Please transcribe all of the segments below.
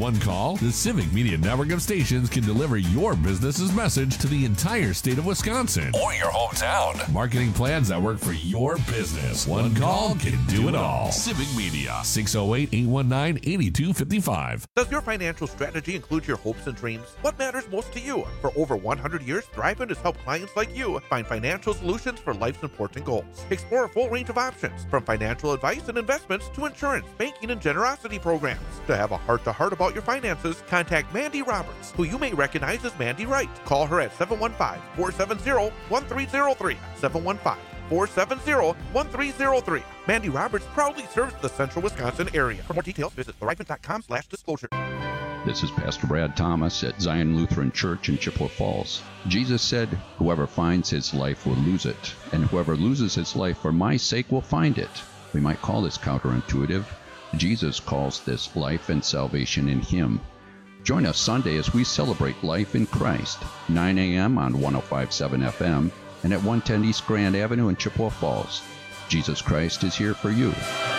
one call, the Civic Media network of stations can deliver your business's message to the entire state of Wisconsin or your hometown. Marketing plans that work for your business. One call can do it all. Civic Media, 608-819-8255. Does your financial strategy include your hopes and dreams? What matters most to you? For over 100 years, Thriven has helped clients like you find financial solutions for life's important goals. Explore a full range of options, from financial advice and investments to insurance, banking, and generosity programs. To have a heart-to-heart about your finances, contact Mandy Roberts, who you may recognize as Mandy Wright. Call her at 715-470-1303. 715-470-1303. Mandy Roberts proudly serves the central Wisconsin area. For more details, visit thriven.com/disclosure. This is Pastor Brad Thomas at Zion Lutheran Church in Chippewa Falls. Jesus said, "Whoever finds his life will lose it, and whoever loses his life for my sake will find it." We might call this counterintuitive. Jesus calls this life and salvation in him. Join us Sunday as we celebrate life in Christ, 9 a.m. on 105.7 FM and at 110 East Grand Avenue in Chippewa Falls. Jesus Christ is here for you.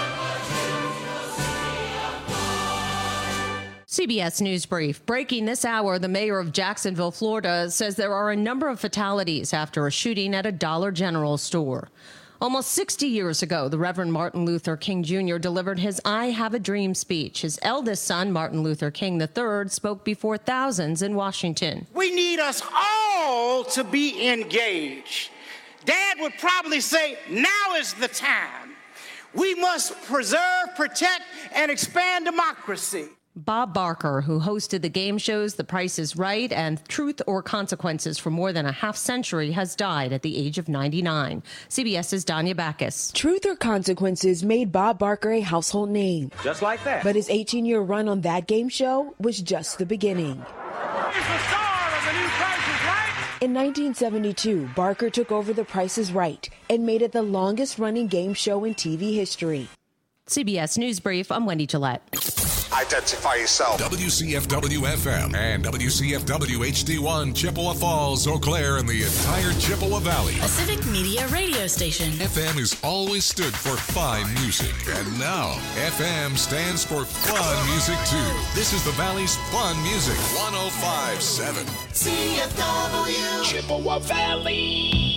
CBS News Brief. Breaking this hour, the mayor of Jacksonville, Florida, says there are a number of fatalities after a shooting at a Dollar General store. Almost 60 years ago, the Reverend Martin Luther King Jr. delivered his I Have a Dream speech. His eldest son, Martin Luther King III, spoke before thousands in Washington. We need us all to be engaged. Dad would probably say, now is the time. We must preserve, protect, and expand democracy. Bob Barker, who hosted the game shows The Price is Right and Truth or Consequences for more than a half century, has died at the age of 99. CBS's Danya Backus. Truth or Consequences made Bob Barker a household name. Just like that. But his 18-year run on that game show was just the beginning. He's the star of the new Price is Right. In 1972, Barker took over The Price is Right and made it the longest-running game show in TV history. CBS News Brief, I'm Wendy Gillette. Identify yourself. WCFW-FM and WCFW-HD1, Chippewa Falls, Eau Claire, and the entire Chippewa Valley. A Civic Media radio station. FM has always stood for fine music. And now, FM stands for fun music, too. This is the Valley's fun music. 105.7. CFW. Chippewa Valley.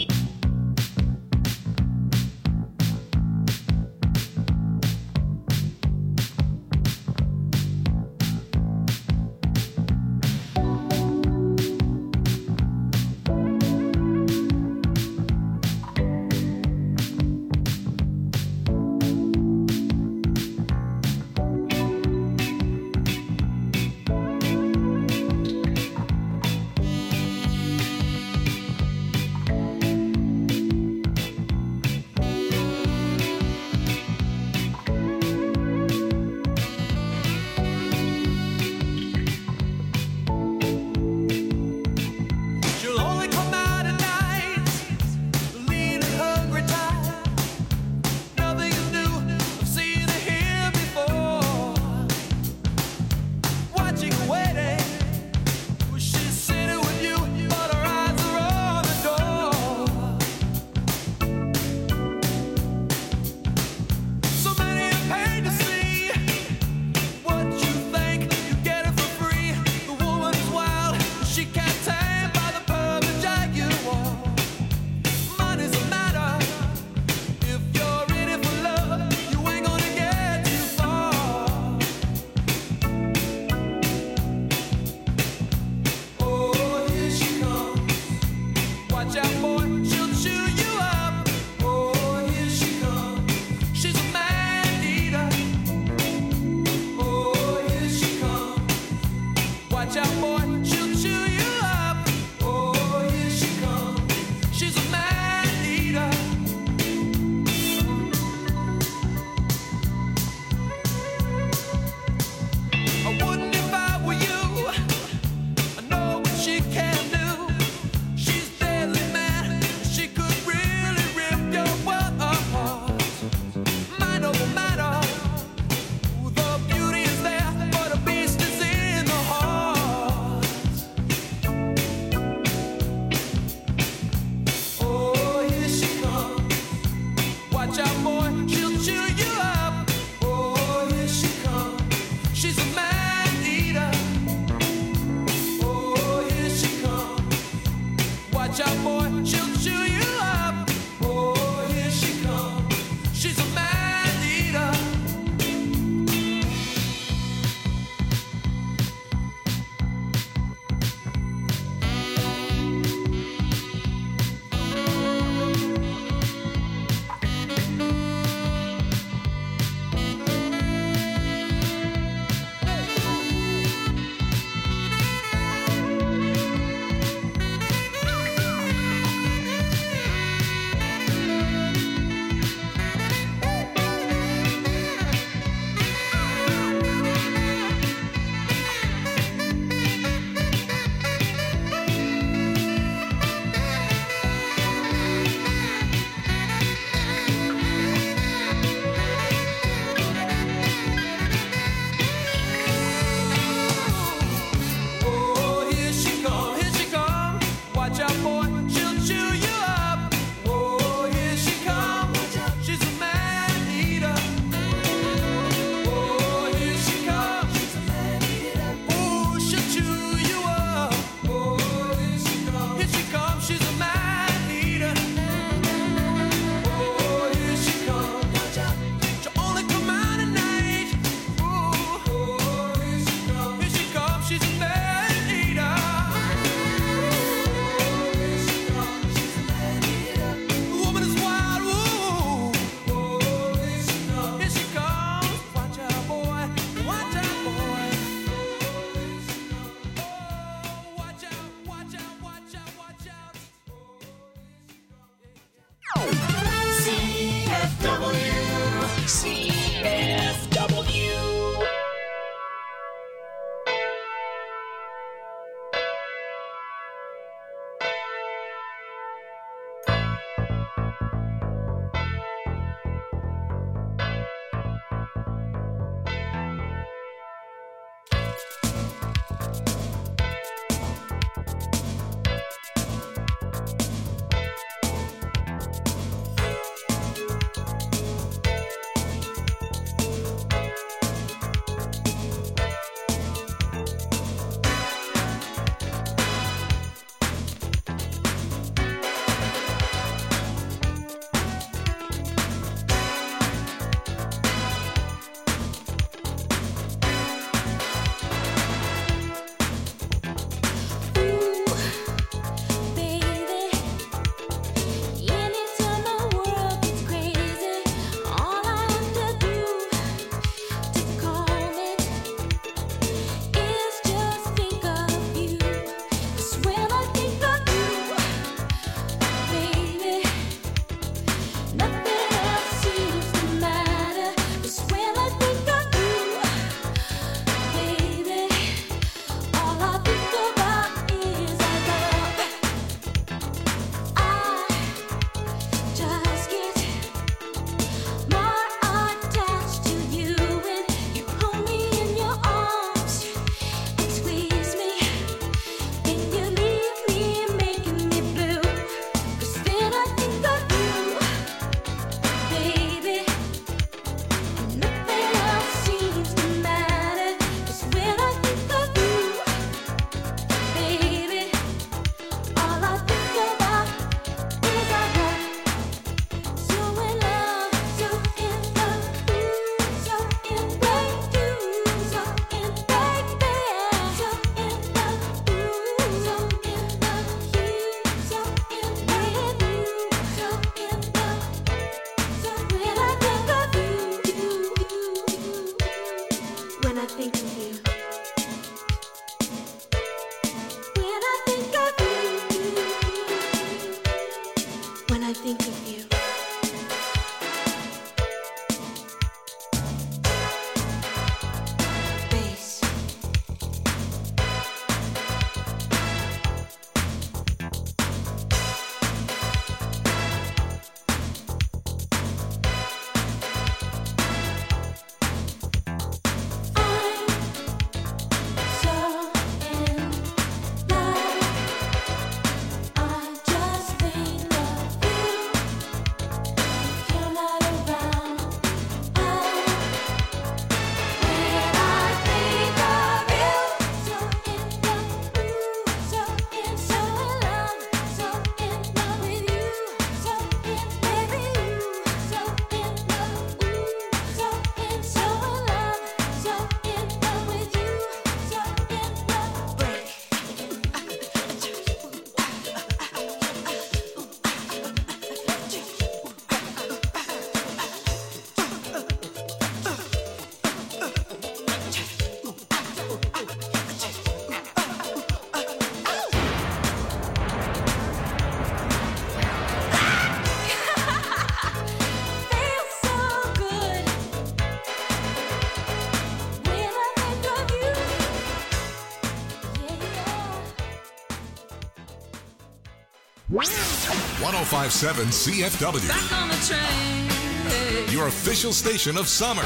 1057 CFW. Back on the train. Your official station of summer.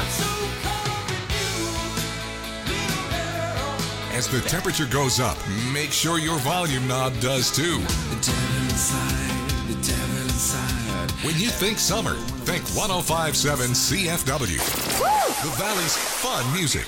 As the temperature goes up, make sure your volume knob does too. The devil inside, the devil inside. When you think summer, think 1057 CFW. The Valley's fun music.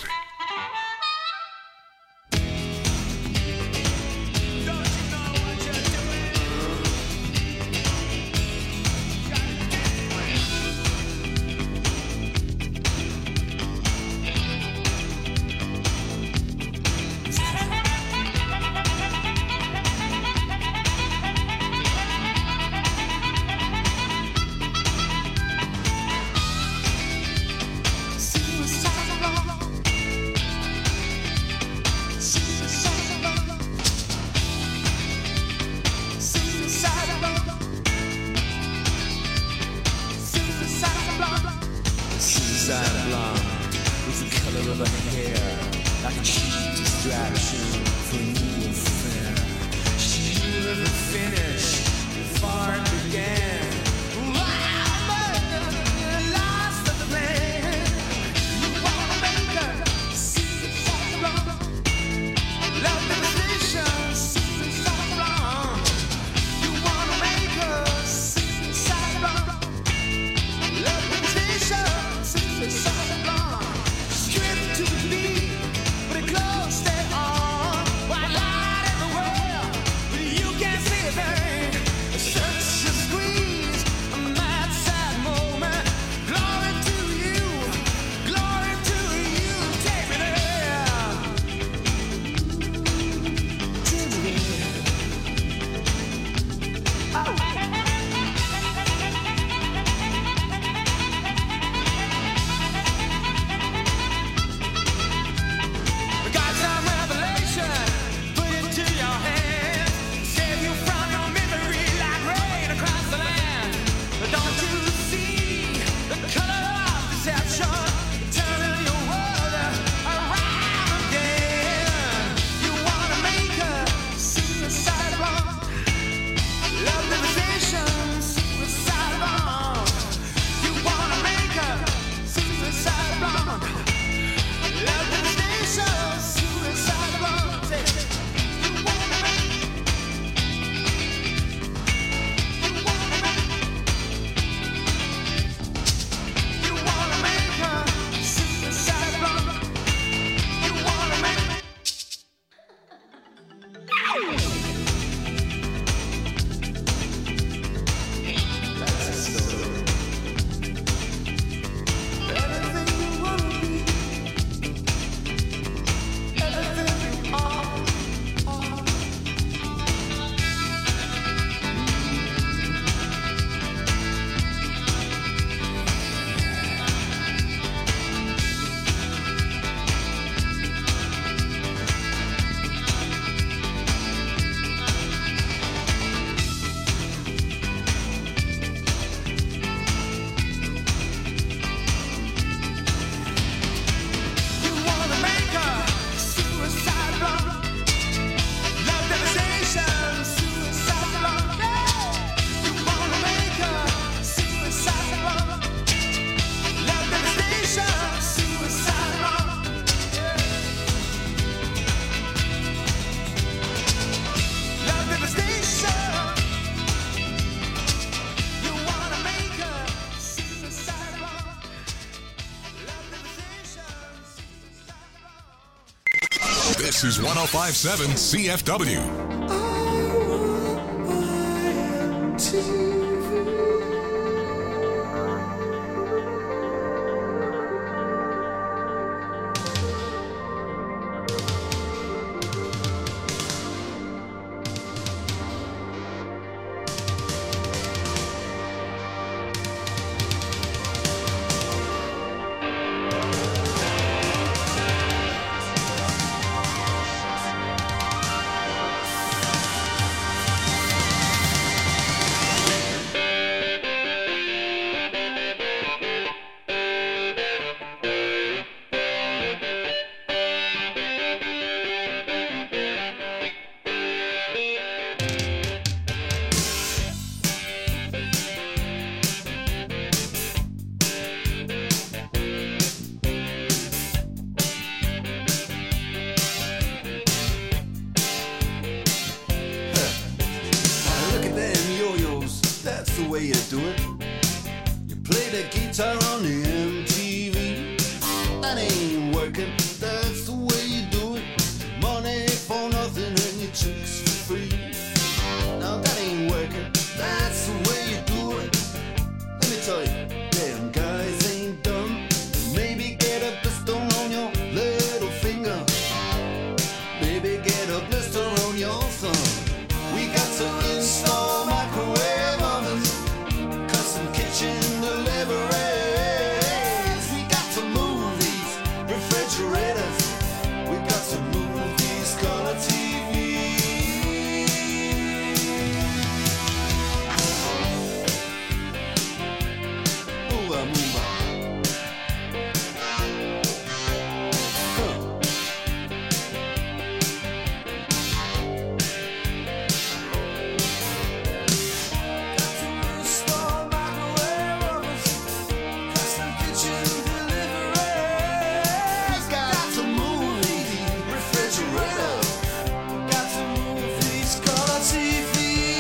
This is 1057 CFW. refrigerator. Got to move these color TV.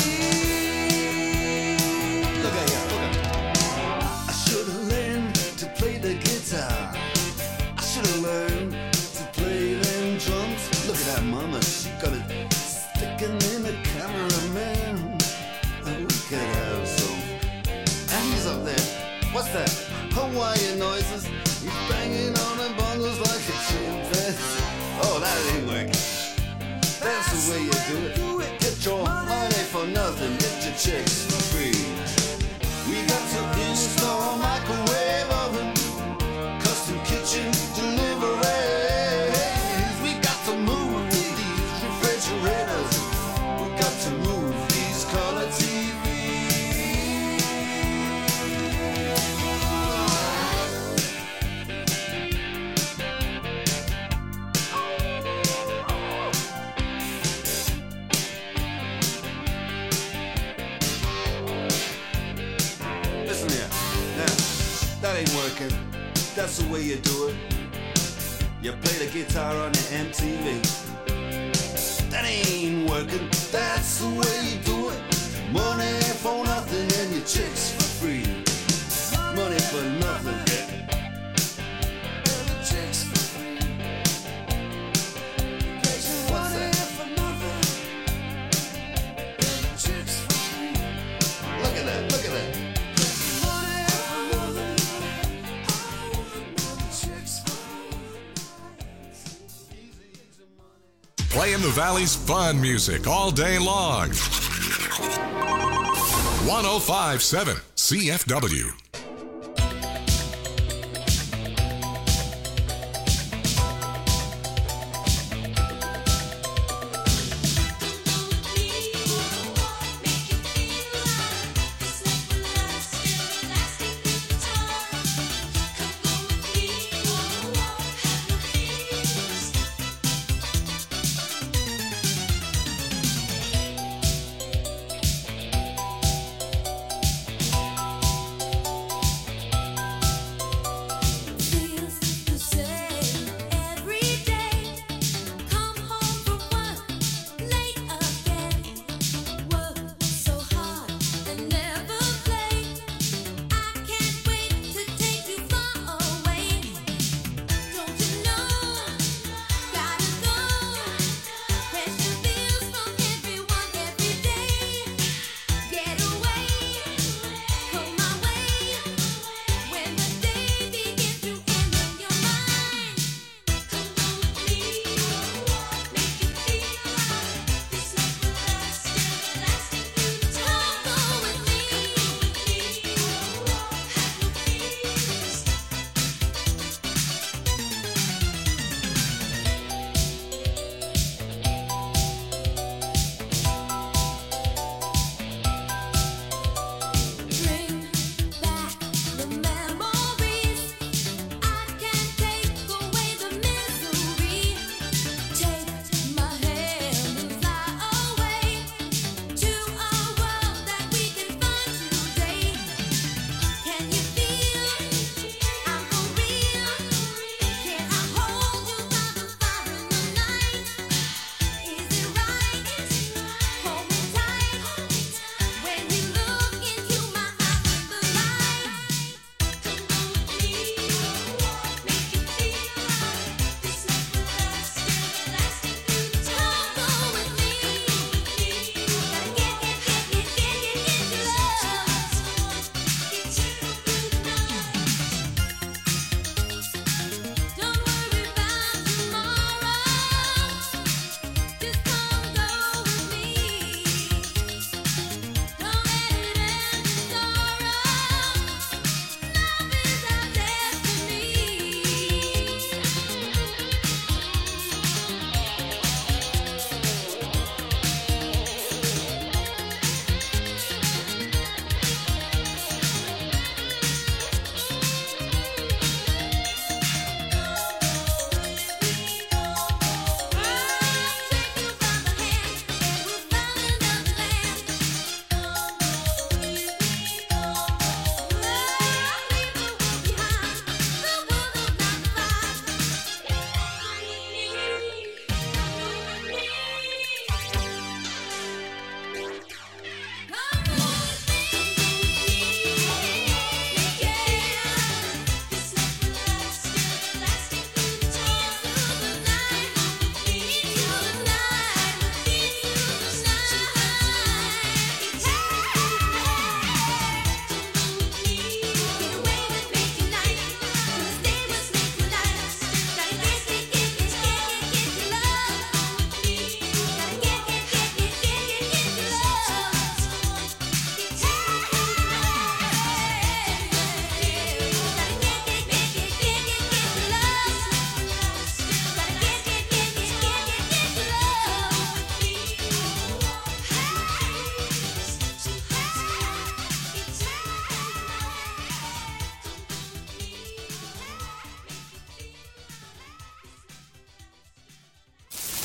Look at here, look at. I should have learned to play the guitar. I should have learned to play them drums. Look at that mama, she got it sticking in the cameraman. We could have some. And he's up there. What's that? Hawaiian noises. He's banging on the bongos like a chimpanzee. Oh, that ain't working. That's the way you do it. Get your money for nothing. Get your chicks for free. We got to install a microwave oven, custom kitchen deliveries. We got to move these refrigerators. We got to move these color TVs. Listen here. Now, that ain't working. That's the way you do it. You play the guitar on the MTV. That ain't working. That's the way you do it. Money for nothing and your chicks for free. Money for nothing. And your chicks for free. What's that? And your chicks for free. Look at that, look at that. Playing the Valley's fun music all day long. 105.7 CFW.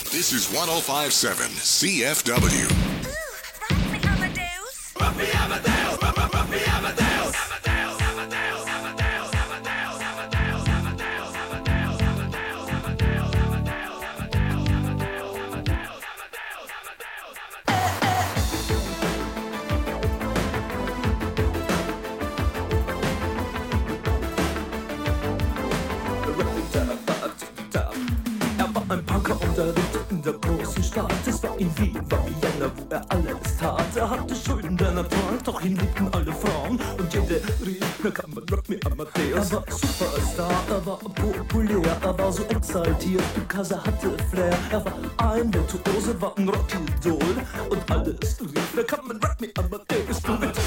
This is 105.7 CFW. Ein Punker unterrichtet in der großen Stadt. Es war in Wien, war Vienna, wo er alles tat. Er hatte Schulden, denn er trank, doch ihn liebten alle Frauen. Und jede rief, na kann man Rock Me Amadeus. Er war Superstar, er war populär, er war so exaltiert, because er hatte Flair. Er war ein Virtuose, war ein Rockidol. Und alles rief, na kann man Rock Me Amadeus. Du mit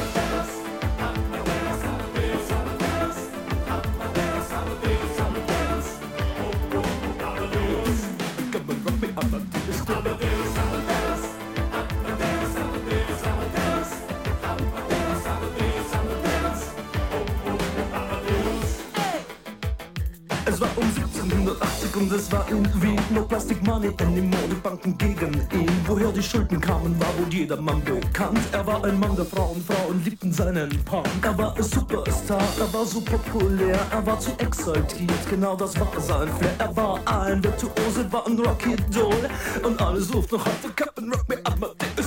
Es war um 1780 und es war in Wien. No Plastic Money anymore, die Banken gegen ihn. Woher die Schulden kamen, war wohl jedermann bekannt. Er war ein Mann der Frauen, Frauen liebten seinen Punk. Er war ein Superstar, er war so populär, er war zu exaltiert, genau das war sein Flair. Er war ein Virtuose, war ein Rockidol. Und alles ruft noch heute, Captain Rock Me Amadeus.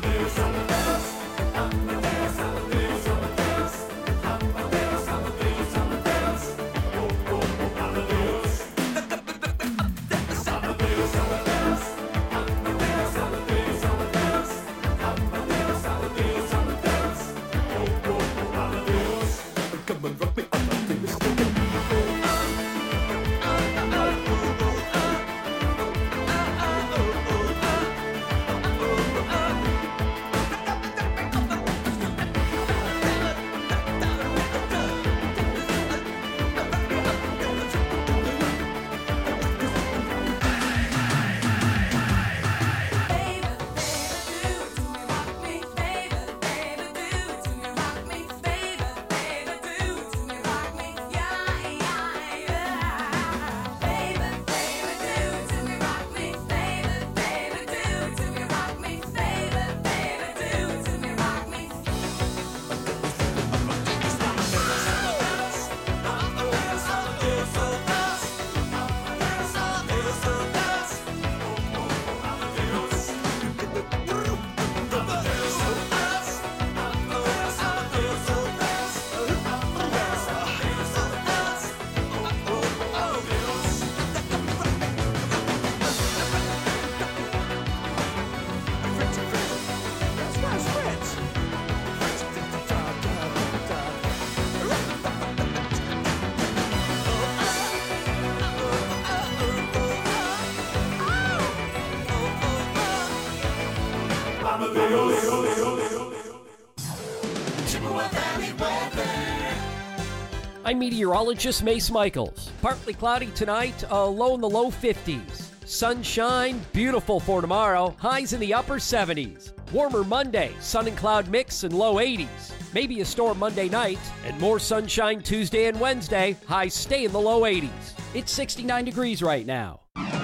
I'm meteorologist Mace Michaels. Partly cloudy tonight, low in the low 50s. Sunshine, beautiful for tomorrow, highs in the upper 70s. Warmer Monday, sun and cloud mix and low 80s. Maybe a storm Monday night, and more sunshine Tuesday and Wednesday, highs stay in the low 80s. It's 69 degrees right now.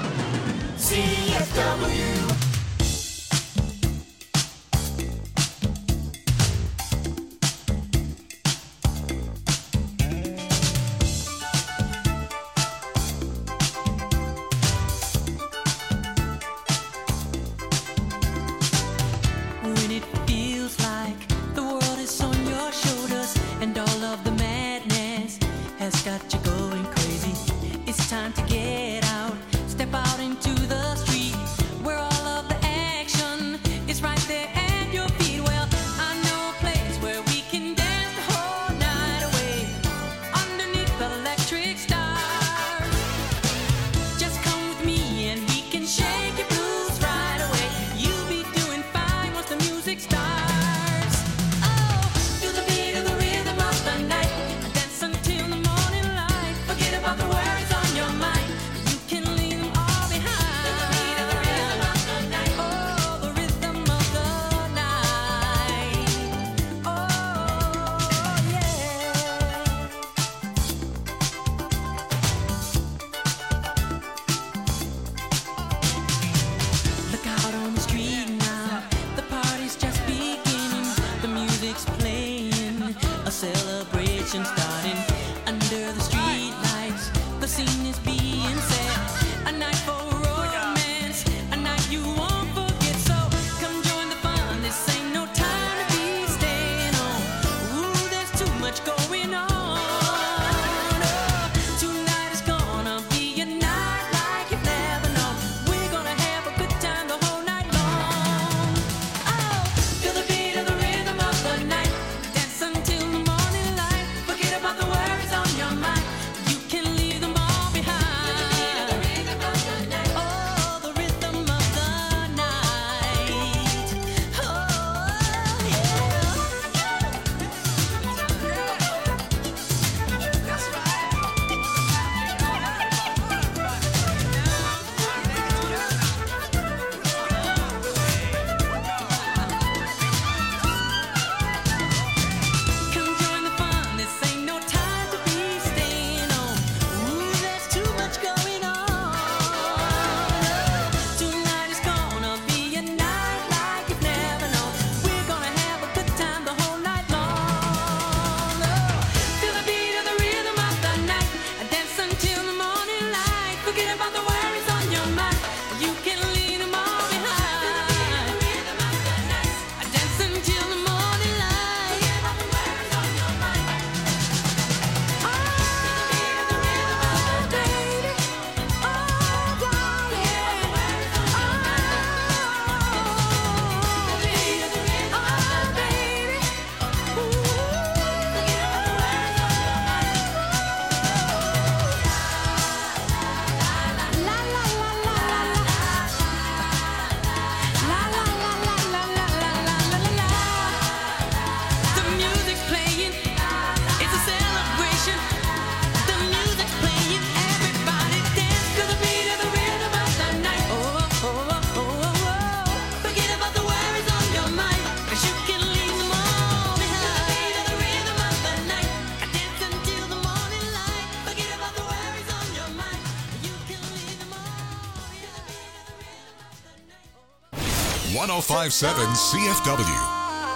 CFW. Time to get out, step out into the street where all 105.7 CFW.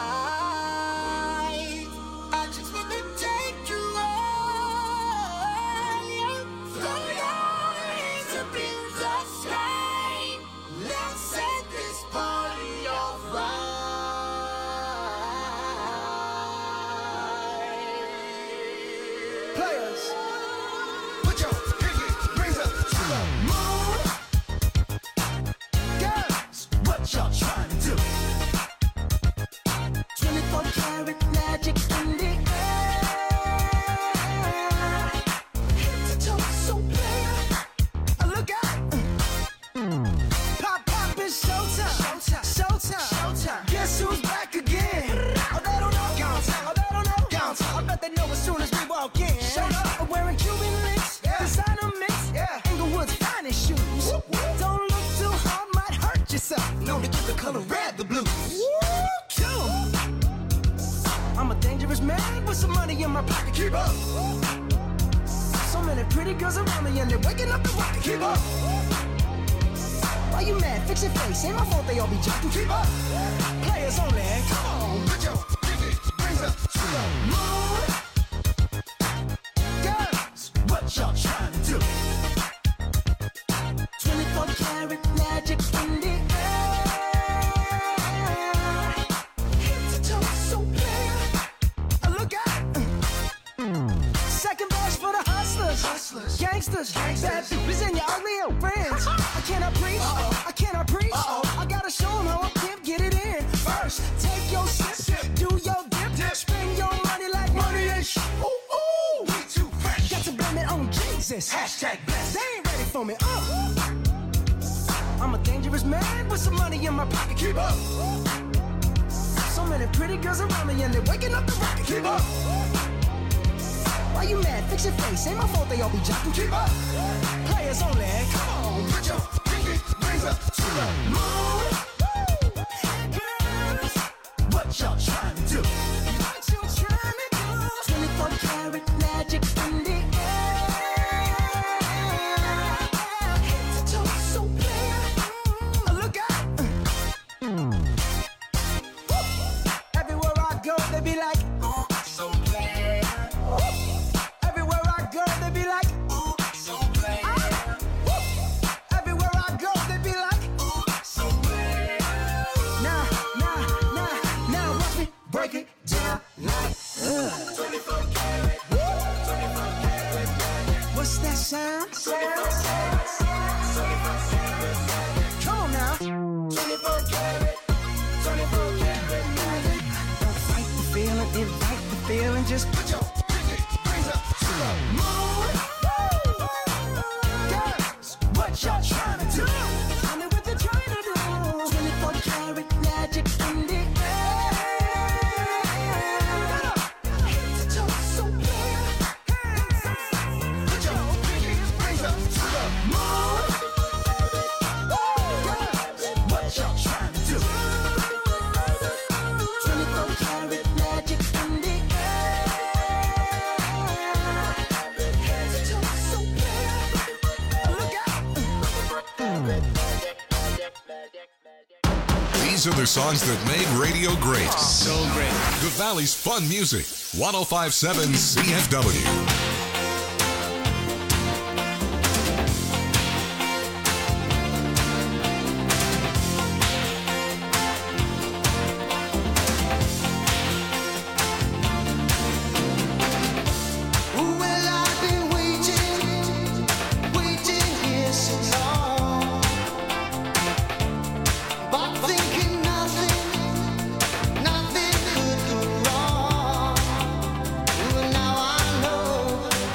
These are the songs that made radio great. So great. The Valley's fun music. 105.7 CFW. Now I know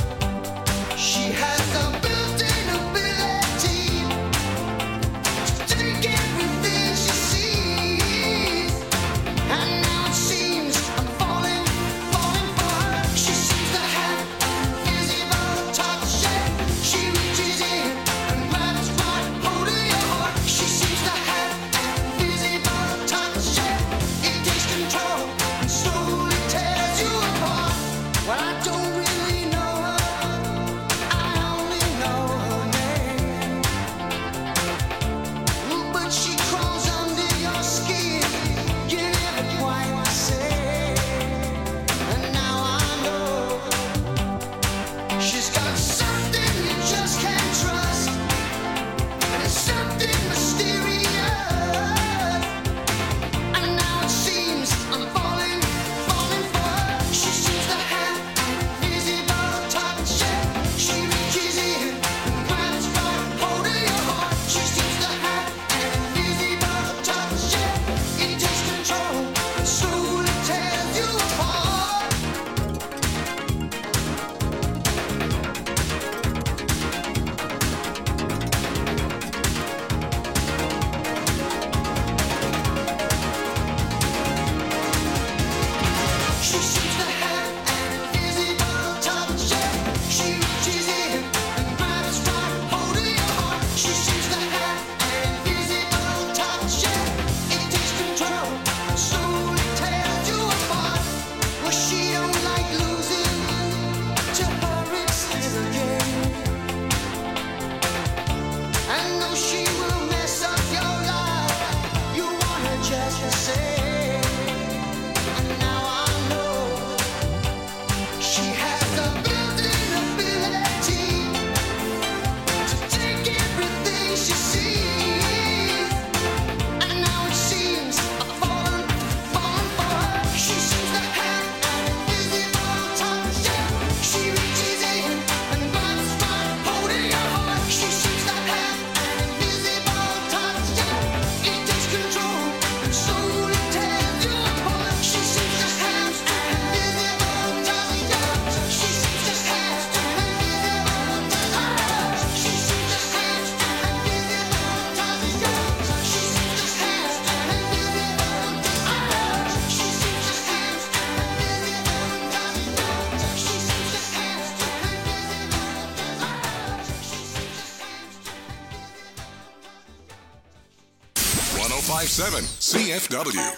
1057 CFW.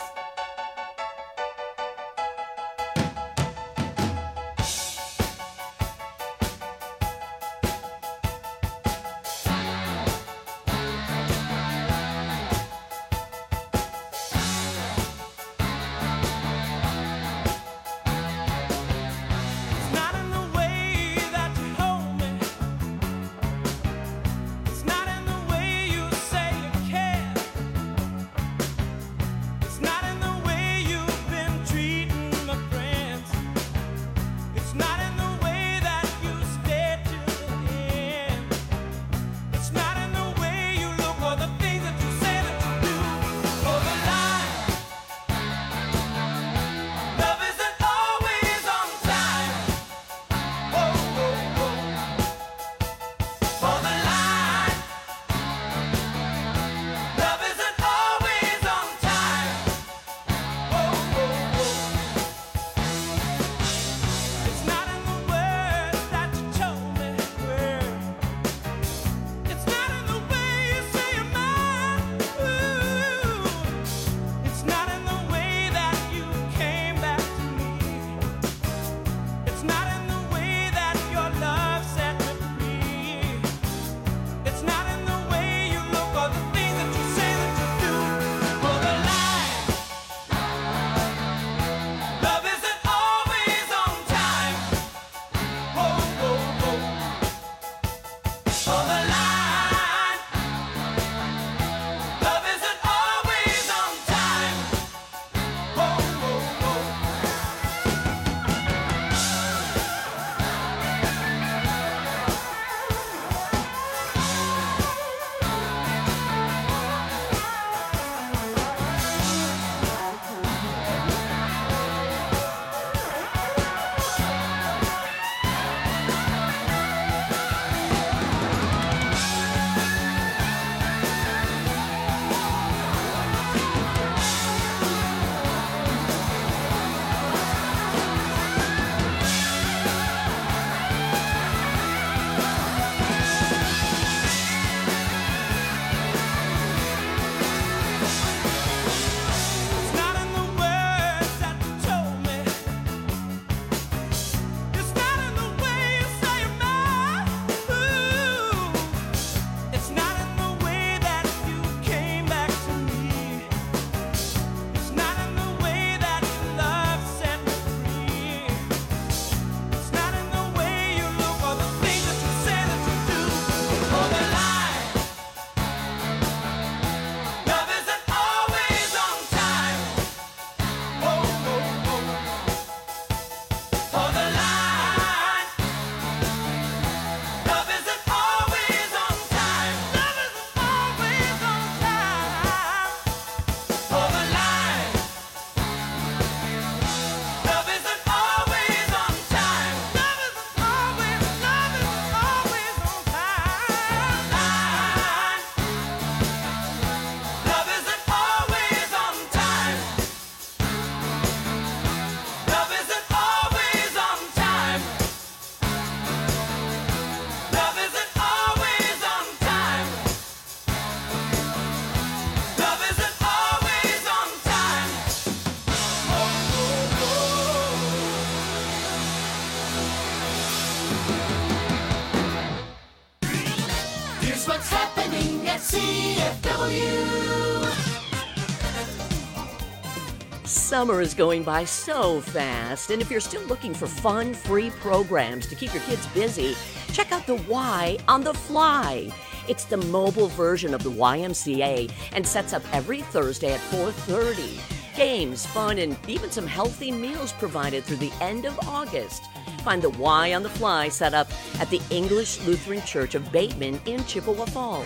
Summer is going by so fast, and if you're still looking for fun, free programs to keep your kids busy, check out the Y on the Fly. It's the mobile version of the YMCA and sets up every Thursday at 4:30. Games, fun, and even some healthy meals provided through the end of August. Find the Y on the Fly set up at the English Lutheran Church of Bateman in Chippewa Falls.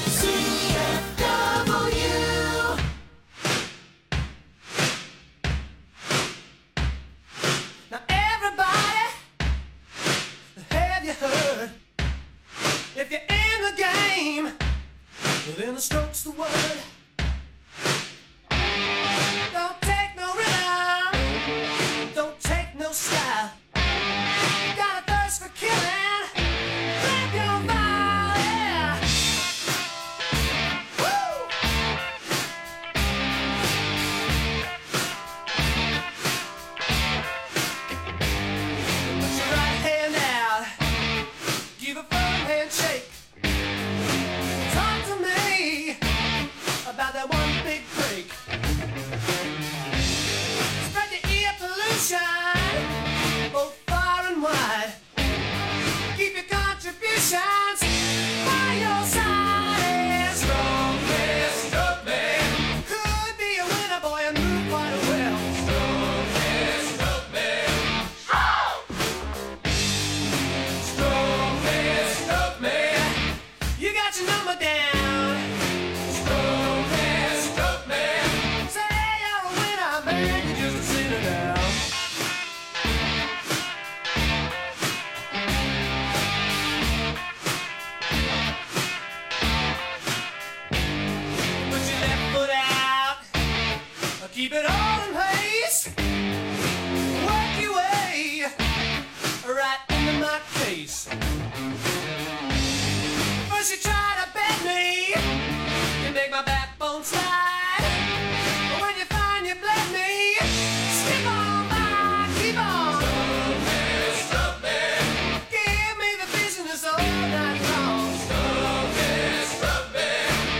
CFW. Now everybody, have you heard? If you're in the game, then the stroke's the word. Don't take no rhythm, don't take no style. Got a thirst for killing, grab your fire. Keep it all in place. Work your way right into my face. First you try to bend me, you make my backbone slide. But when you find you blend me, skip on by, keep on. Stop me. Give me the business all night long. Stop me, stop me.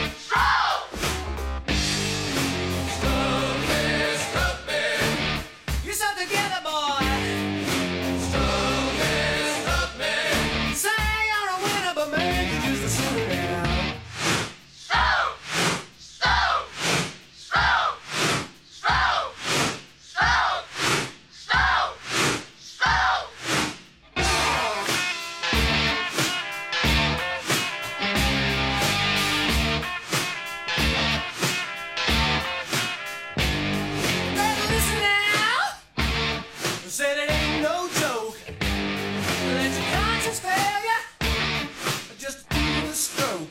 Together, boy. Stop me, stop me. Say you're a winner, but man, you're just a sinner now. Stop, stop, stop, stop, stop, stop, stop. Better listen now. Said it ain't no joke. Let your conscience fail ya. Just do the stroke.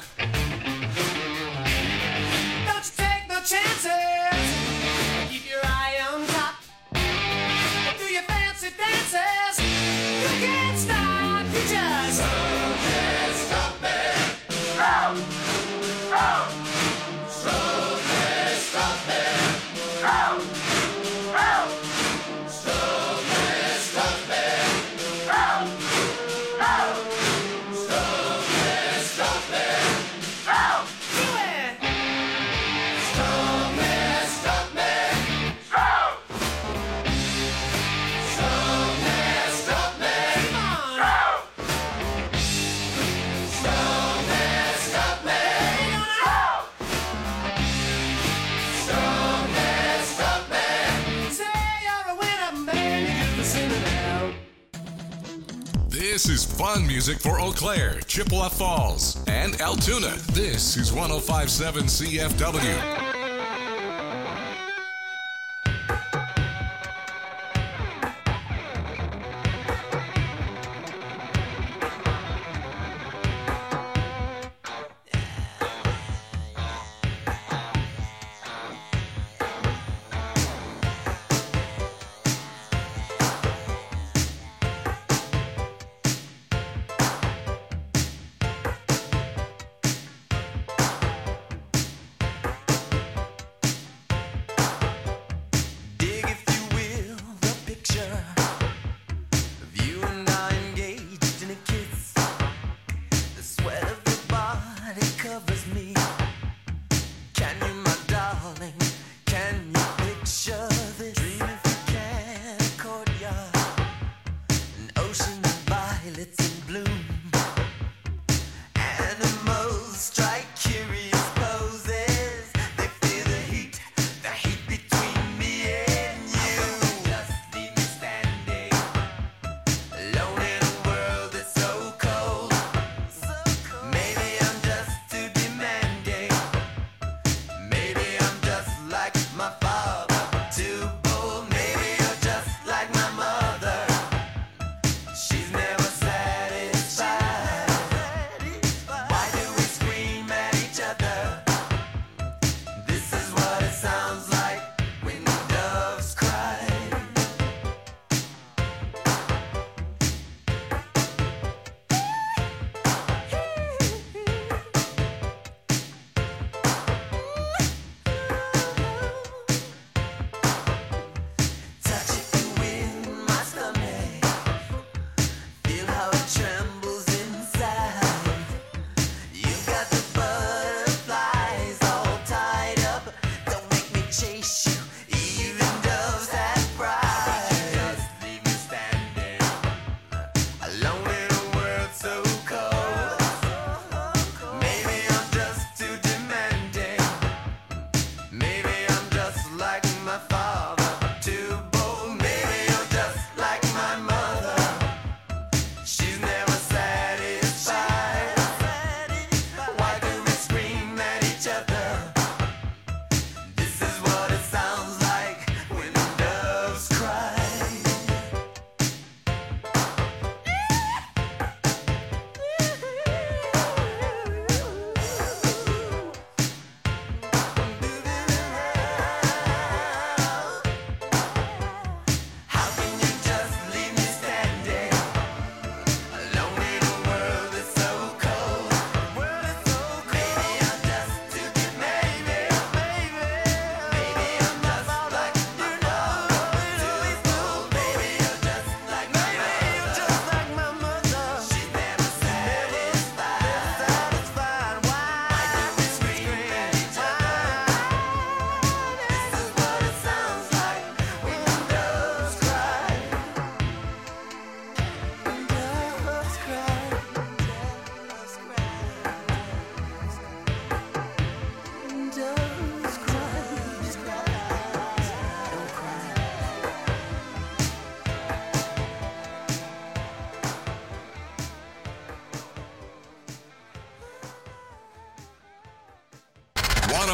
Don't you take no chances. Keep your eye on top. Do your fancy dances. You can't stop. You just can't stop me. Stop. Stop. Stop me. Stop me. Stop. Stop. Stop me, stop me. Stop. Stop. Stop me, stop me. Stop. Do it. Stop me, stop me. Stop. Stop me, stop me. Come on. Stop. Stop me, stop me. Stop. Stop me, stop me. Say you're a winner, man. You just listen it out. This is fun music for Eau Claire, Chippewa Falls, and Altoona. This is 105.7 CFW.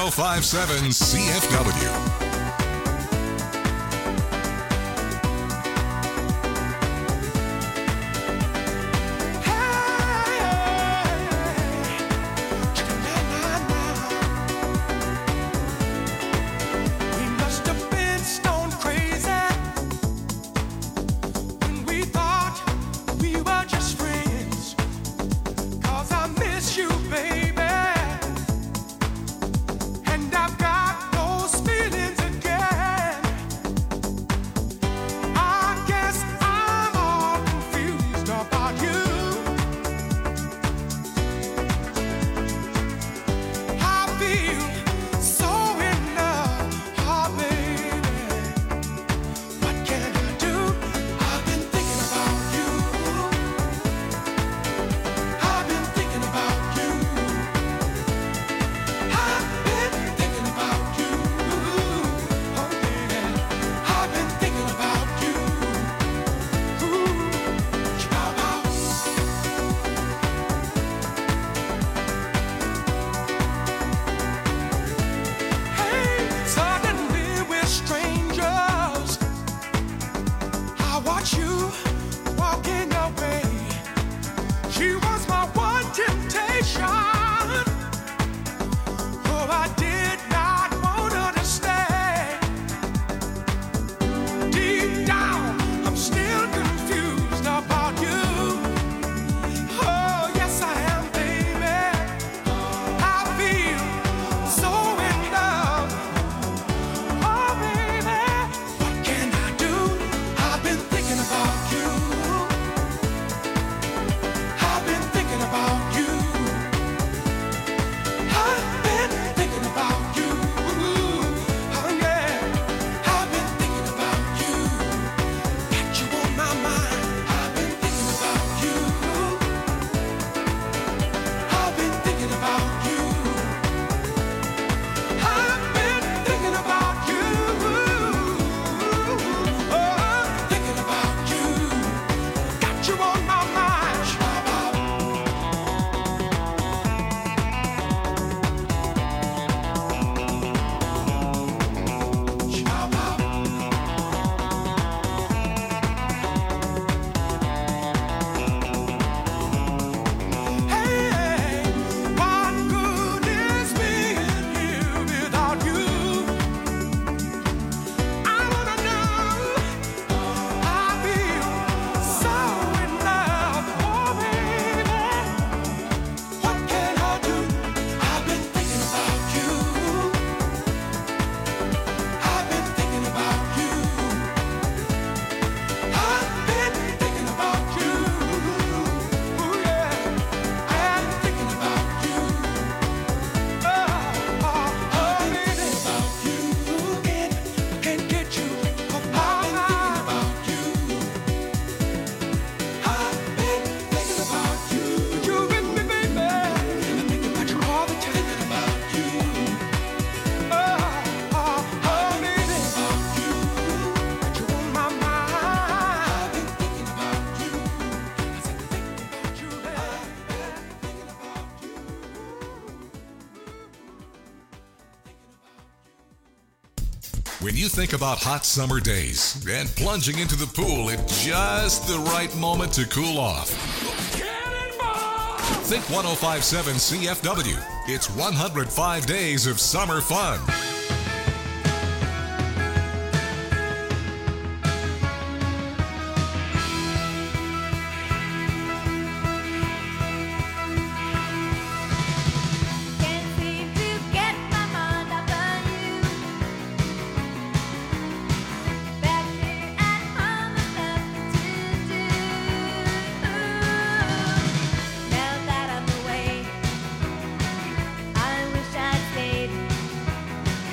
1057 CFW. When you think about hot summer days and plunging into the pool at just the right moment to cool off, think 1057 CFW. It's 105 days of summer fun. I wish I'd stayed.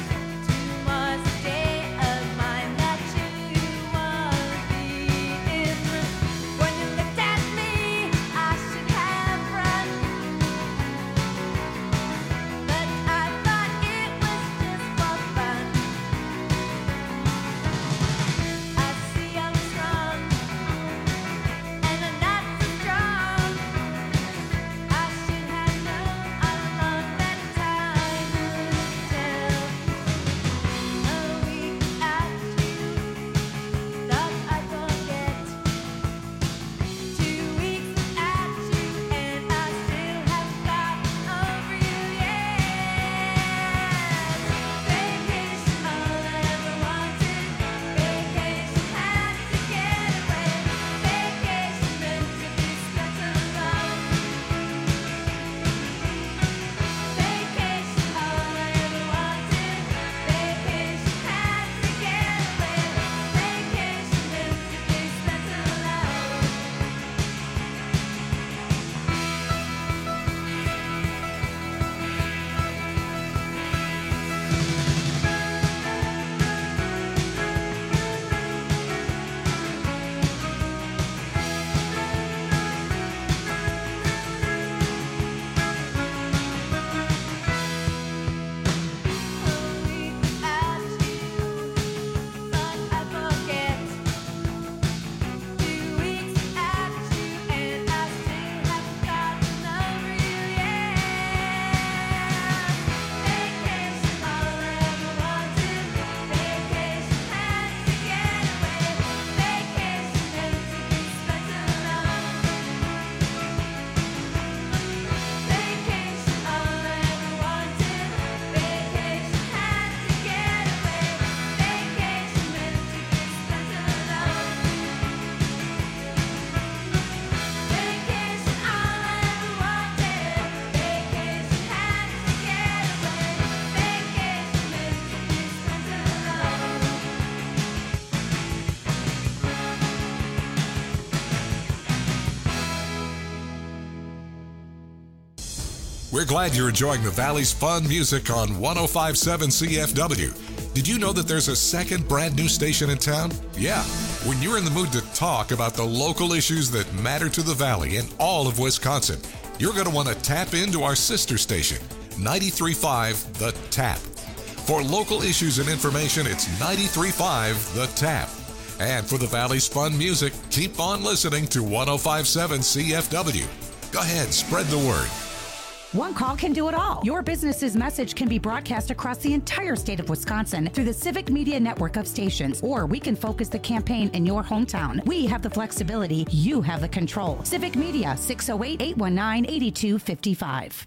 We're glad you're enjoying the Valley's fun music on 105.7 CFW. Did you know that there's a second brand new station in town? Yeah. When you're in the mood to talk about the local issues that matter to the Valley and all of Wisconsin, you're going to want to tap into our sister station, 93.5 The Tap. For local issues and information, it's 93.5 The Tap. And for the Valley's fun music, keep on listening to 105.7 CFW. Go ahead, spread the word. One call can do it all. Your business's message can be broadcast across the entire state of Wisconsin through the Civic Media network of stations, or we can focus the campaign in your hometown. We have the flexibility. You have the control. Civic Media, 608-819-8255.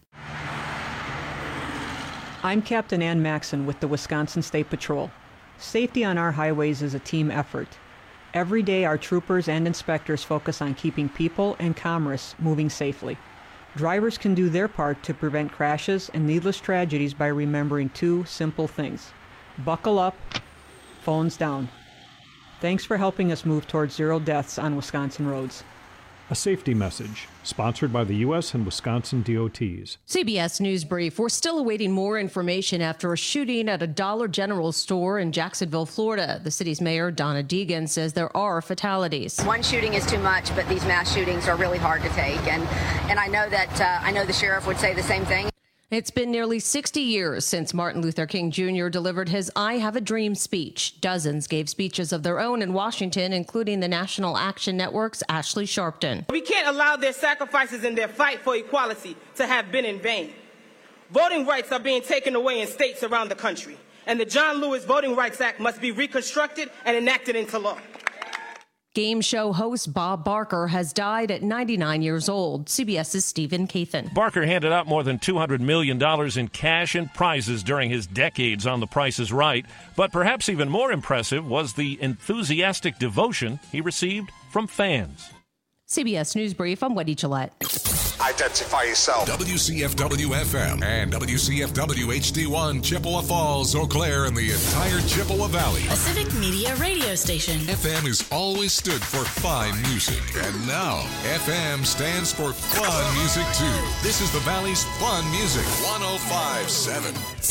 I'm Captain Ann Maxon with the Wisconsin State Patrol. Safety on our highways is a team effort. Every day, our troopers and inspectors focus on keeping people and commerce moving safely. Drivers can do their part to prevent crashes and needless tragedies by remembering two simple things. Buckle up, phones down. Thanks for helping us move towards zero deaths on Wisconsin roads. A safety message, sponsored by the U.S. and Wisconsin DOTs. CBS News Brief. We're still awaiting more information after a shooting at a Dollar General store in Jacksonville, Florida. The city's mayor, Donna Deegan, says there are fatalities. One shooting is too much, but these mass shootings are really hard to take. And I know that I know the sheriff would say the same thing. It's been nearly 60 years since Martin Luther King Jr. delivered his I Have a Dream speech. Dozens gave speeches of their own in Washington, including the National Action Network's Ashley Sharpton. We can't allow their sacrifices in their fight for equality to have been in vain. Voting rights are being taken away in states around the country, and the John Lewis Voting Rights Act must be reconstructed and enacted into law. Game show host Bob Barker has died at 99 years old. CBS's Stephen Kathan. Barker handed out more than $200 million in cash and prizes during his decades on The Price is Right. But perhaps even more impressive was the enthusiastic devotion he received from fans. CBS News Brief, I'm Wendy Gillette. Identify yourself. WCFW-FM and WCFW-HD1, Chippewa Falls, Eau Claire, and the entire Chippewa Valley. A Civic Media radio station. FM has always stood for fine music, and now FM stands for fun music, too. This is the Valley's fun music, 105.7.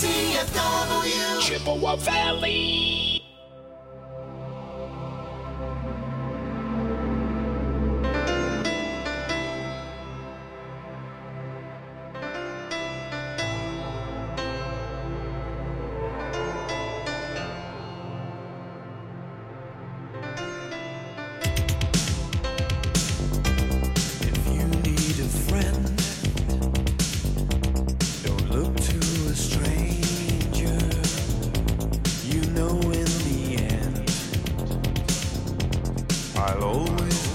CFW. Chippewa Valley. I'll always